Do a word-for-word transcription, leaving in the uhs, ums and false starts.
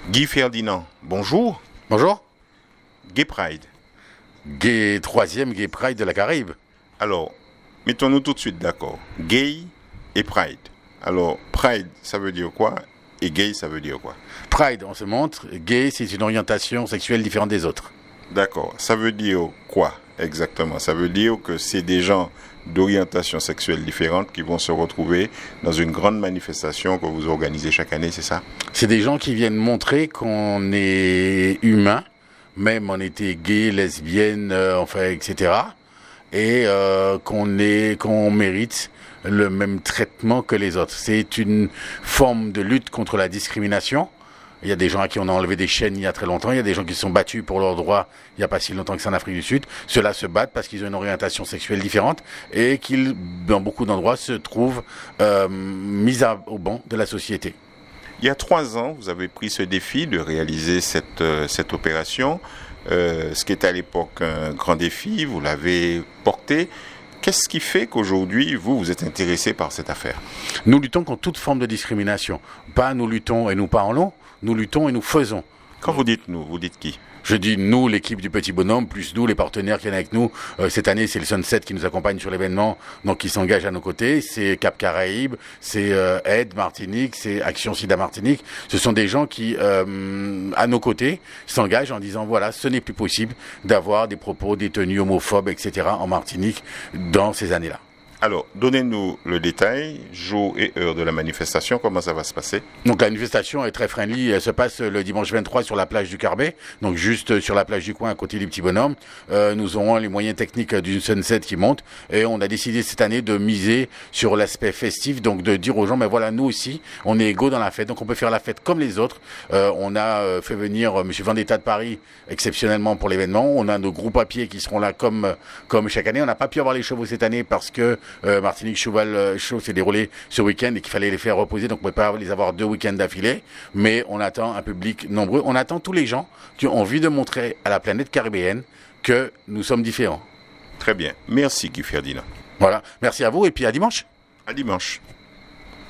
Guy Ferdinand, bonjour. Bonjour. Gay Pride. Gay, troisième Gay Pride de la Caraïbe. Alors, mettons-nous tout de suite d'accord. Gay et Pride. Alors, Pride, ça veut dire quoi? Et gay, ça veut dire quoi? Pride, on se montre. Gay, c'est une orientation sexuelle différente des autres. D'accord. Ça veut dire quoi exactement? Ça veut dire que c'est des gens d'orientation sexuelle différente qui vont se retrouver dans une grande manifestation que vous organisez chaque année, c'est ça? C'est des gens qui viennent montrer qu'on est humain, même on était gay, lesbienne, euh, enfin, et cetera. Et euh, qu'on est, qu'on mérite le même traitement que les autres. C'est une forme de lutte contre la discrimination. Il y a des gens à qui on a enlevé des chaînes il y a très longtemps. Il y a des gens qui se sont battus pour leurs droits il n'y a pas si longtemps que ça en Afrique du Sud. Ceux-là se battent parce qu'ils ont une orientation sexuelle différente et qu'ils, dans beaucoup d'endroits, se trouvent euh, mis à, au banc de la société. Il y a trois ans, vous avez pris ce défi de réaliser cette, euh, cette opération. Euh, ce qui était à l'époque un grand défi, vous l'avez porté. Qu'est-ce qui fait qu'aujourd'hui, vous, vous êtes intéressé par cette affaire? Nous luttons contre toute forme de discrimination. Pas nous luttons et nous parlons, nous luttons et nous faisons. Quand vous dites nous, vous dites qui? Je dis nous, l'équipe du Petit Bonhomme, plus nous, les partenaires qui viennent avec nous. Euh, cette année, c'est le Sunset qui nous accompagne sur l'événement, donc qui s'engage à nos côtés. C'est Cap Caraïbes, c'est euh, Aide Martinique, c'est Action Sida Martinique. Ce sont des gens qui, euh, à nos côtés, s'engagent en disant voilà, ce n'est plus possible d'avoir des propos, des tenues homophobes, et cetera en Martinique dans ces années-là. Alors, donnez-nous le détail, jour et heure de la manifestation, comment ça va se passer? Donc la manifestation est très friendly, elle se passe le dimanche vingt-trois sur la plage du Carbet, donc juste sur la plage du coin à côté du Petit Bonhomme. Euh, nous aurons les moyens techniques du Sunset qui monte et on a décidé cette année de miser sur l'aspect festif, donc de dire aux gens, mais voilà, nous aussi, on est égaux dans la fête, donc on peut faire la fête comme les autres. Euh, on a euh, fait venir euh, M. Vendetta de Paris exceptionnellement pour l'événement, on a nos groupes à pied qui seront là comme, comme chaque année. On n'a pas pu avoir les chevaux cette année parce que Euh, Martinique Cheval Show s'est déroulé ce week-end et qu'il fallait les faire reposer, donc on ne peut pas les avoir deux week-ends d'affilée, mais on attend un public nombreux, on attend tous les gens qui ont envie de montrer à la planète caribéenne que nous sommes différents. Très bien, merci Guy Ferdinand. Voilà, merci à vous et puis à dimanche. À dimanche.